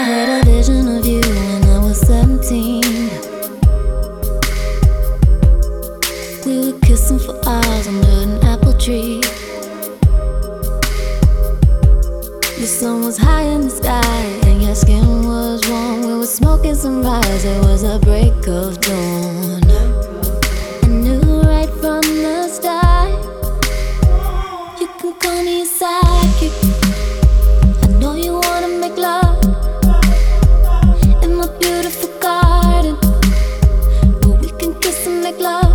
had a vision of you when I was 17. We were kissing for hours under an apple tree. The sun was high in the sky and your skin was warm. We were smoking sunrise, it was a break of dawn. I knew right from the start, you can call me a sidekick. I know you wanna make love in my beautiful garden, but we can kiss and make love.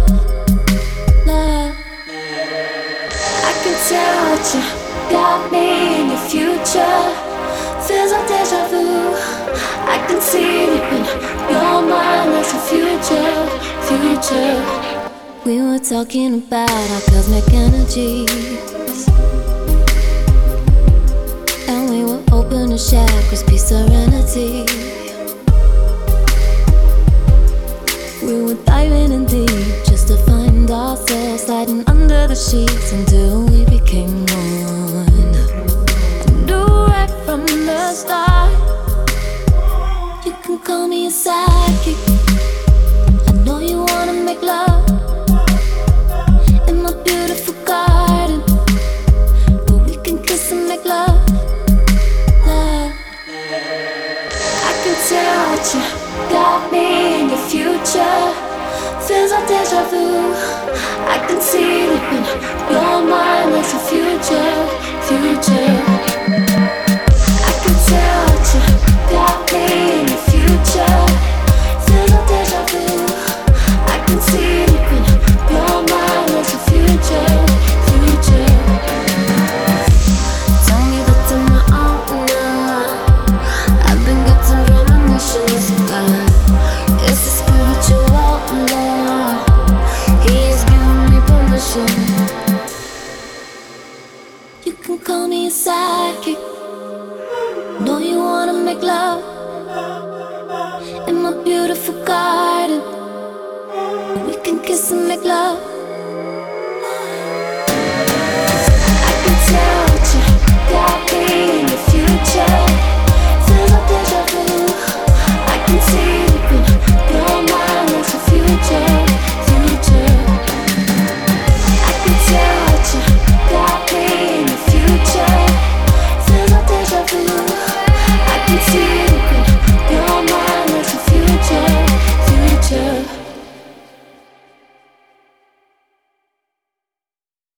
I can tell what you got me in the future. Feels like deja vu. I can see it in your mind. There's a future. We were talking about our cosmic energies, and we were open to share cause peace, serenity. We were diving in deep just to find ourselves, sliding under the sheets until we became one. I knew right from the start, you can call me a sidekick. I know you wanna make love in my beautiful garden, but we can kiss and make love. I can tell what you got me in the future. Feels like deja vu. I can see it in your mind. There's a future. I can tell what you got me in the future. Feels like deja vu. I can see it in your mind. There's a future. Tell me that I'm my own now. I've been getting premonitions. It's a spiritual law. He is giving me permission. You can call me a sidekick. Know you wanna make love in my beautiful garden. We can kiss and make love.